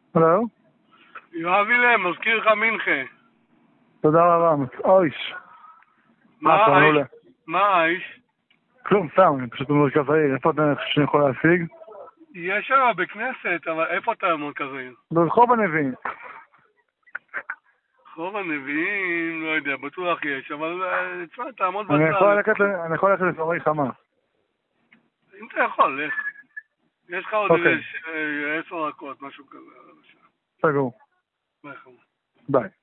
הלו? יואב אילם, מזכיר לך מנחה. תודה רבה, אויש. מה כבר האיש? מעולה. מה האיש? כלום, סתם, אני פשוט במרכז העיר. איפה אתה חושב שאני יכול להשיג? יש שם בכנסת, אבל איפה אתה במרכז העיר? ברחוב הנביאים. רחוב הנביאים, לא יודע, בטוח יש, אבל תשמע, תעמוד אני יכול בצד. ללכת לאזורי חמה. אם אתה יכול, לך. יש לך עוד אוקיי. איזה 10 דקות, משהו כזה. סגור. ביי. ביי.